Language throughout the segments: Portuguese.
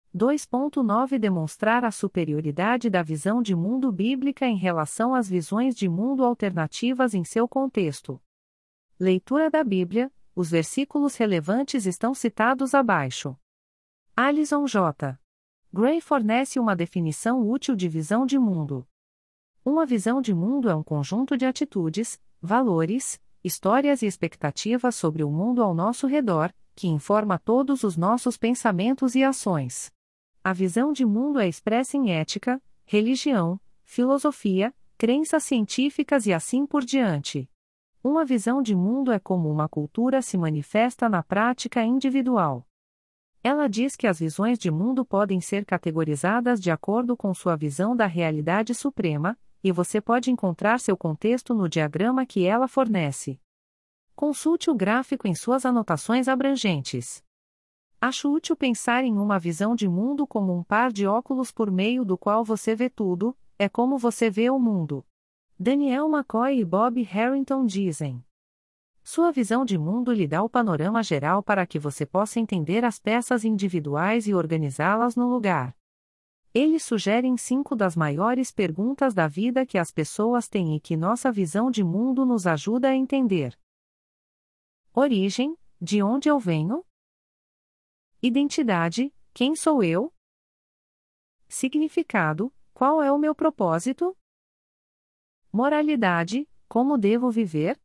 2.9 Demonstrar a superioridade da visão de mundo bíblica em relação às visões de mundo alternativas em seu contexto. Leitura da Bíblia, os versículos relevantes estão citados abaixo. Alison J. Gray fornece uma definição útil de visão de mundo. Uma visão de mundo é um conjunto de atitudes, valores, histórias e expectativas sobre o mundo ao nosso redor, que informa todos os nossos pensamentos e ações. A visão de mundo é expressa em ética, religião, filosofia, crenças científicas e assim por diante. Uma visão de mundo é como uma cultura se manifesta na prática individual. Ela diz que as visões de mundo podem ser categorizadas de acordo com sua visão da realidade suprema, e você pode encontrar seu contexto no diagrama que ela fornece. Consulte o gráfico em suas anotações abrangentes. Acho útil pensar em uma visão de mundo como um par de óculos por meio do qual você vê tudo, é como você vê o mundo. Daniel McCoy e Bob Harrington dizem. Sua visão de mundo lhe dá o panorama geral para que você possa entender as peças individuais e organizá-las no lugar. Eles sugerem 5 das maiores perguntas da vida que as pessoas têm e que nossa visão de mundo nos ajuda a entender. Origem, de onde eu venho? Identidade, quem sou eu? Significado, qual é o meu propósito? Moralidade, como devo viver?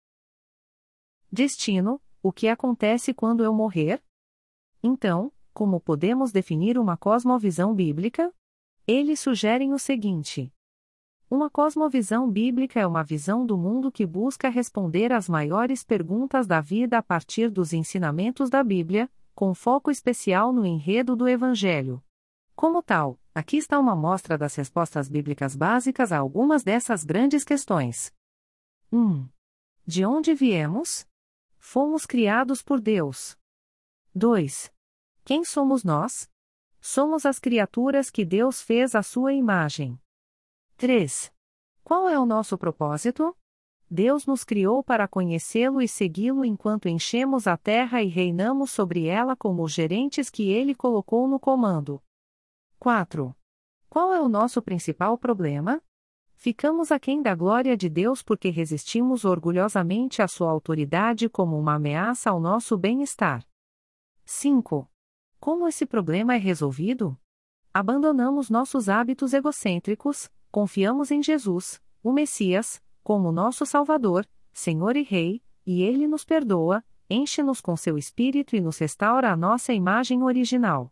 Destino, o que acontece quando eu morrer? Então, como podemos definir uma cosmovisão bíblica? Eles sugerem o seguinte. Uma cosmovisão bíblica é uma visão do mundo que busca responder às maiores perguntas da vida a partir dos ensinamentos da Bíblia, com foco especial no enredo do Evangelho. Como tal, aqui está uma amostra das respostas bíblicas básicas a algumas dessas grandes questões. 1. De onde viemos? Fomos criados por Deus. 2. Quem somos nós? Somos as criaturas que Deus fez à sua imagem. 3. Qual é o nosso propósito? Deus nos criou para conhecê-lo e segui-lo enquanto enchemos a terra e reinamos sobre ela como os gerentes que ele colocou no comando. 4. Qual é o nosso principal problema? Ficamos aquém da glória de Deus porque resistimos orgulhosamente à sua autoridade como uma ameaça ao nosso bem-estar. 5. Como esse problema é resolvido? Abandonamos nossos hábitos egocêntricos, confiamos em Jesus, o Messias, como nosso Salvador, Senhor e Rei, e Ele nos perdoa, enche-nos com seu Espírito e nos restaura a nossa imagem original.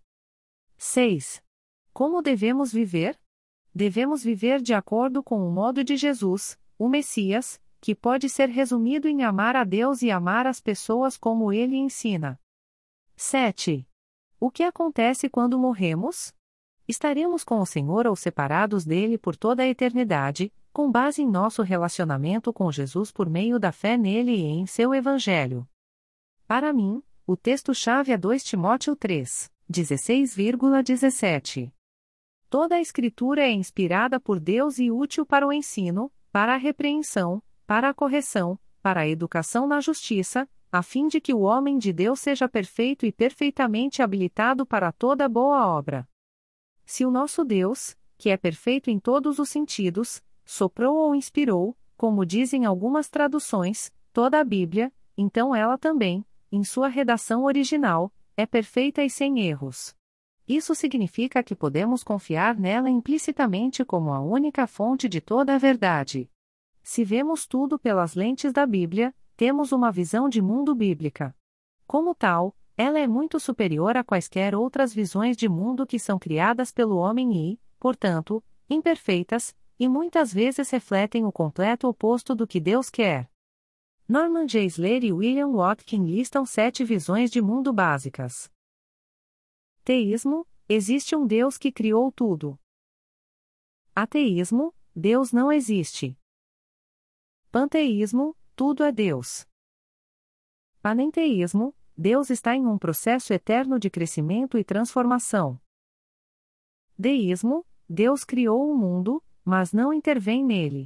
6. Como devemos viver? Devemos viver de acordo com o modo de Jesus, o Messias, que pode ser resumido em amar a Deus e amar as pessoas como Ele ensina. 7. O que acontece quando morremos? Estaremos com o Senhor ou separados dele por toda a eternidade, com base em nosso relacionamento com Jesus por meio da fé nele e em seu Evangelho. Para mim, o texto-chave é 2 Timóteo 3, 16,17. Toda a Escritura é inspirada por Deus e útil para o ensino, para a repreensão, para a correção, para a educação na justiça, a fim de que o homem de Deus seja perfeito e perfeitamente habilitado para toda boa obra. Se o nosso Deus, que é perfeito em todos os sentidos, soprou ou inspirou, como dizem algumas traduções, toda a Bíblia, então ela também, em sua redação original, é perfeita e sem erros. Isso significa que podemos confiar nela implicitamente como a única fonte de toda a verdade. Se vemos tudo pelas lentes da Bíblia, temos uma visão de mundo bíblica. Como tal, ela é muito superior a quaisquer outras visões de mundo que são criadas pelo homem e, portanto, imperfeitas, e muitas vezes refletem o completo oposto do que Deus quer. Norman J. Slater e William Watkin listam 7 visões de mundo básicas. Teísmo, existe um Deus que criou tudo. Ateísmo, Deus não existe. Panteísmo, tudo é Deus. Panenteísmo, Deus está em um processo eterno de crescimento e transformação. Deísmo, Deus criou o mundo, mas não intervém nele.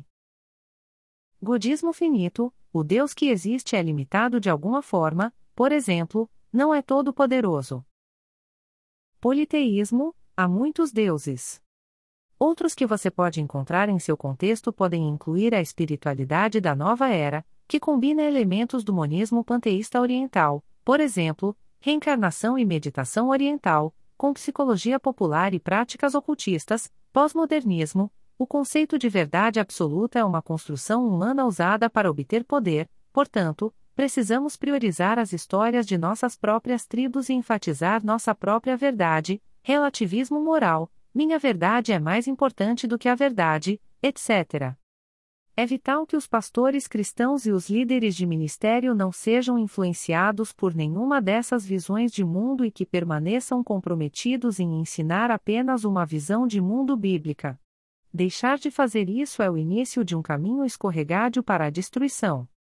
Godismo finito, o Deus que existe é limitado de alguma forma, por exemplo, não é todo-poderoso. Politeísmo, Há muitos deuses. Outros que você pode encontrar em seu contexto podem incluir a espiritualidade da nova era, que combina elementos do monismo panteísta oriental, por exemplo, reencarnação e meditação oriental, com psicologia popular e práticas ocultistas, pós-modernismo. O conceito de verdade absoluta é uma construção humana usada para obter poder, portanto, precisamos priorizar as histórias de nossas próprias tribos e enfatizar nossa própria verdade, relativismo moral, minha verdade é mais importante do que a verdade, etc. É vital que os pastores cristãos e os líderes de ministério não sejam influenciados por nenhuma dessas visões de mundo e que permaneçam comprometidos em ensinar apenas uma visão de mundo bíblica. Deixar de fazer isso é o início de um caminho escorregadio para a destruição.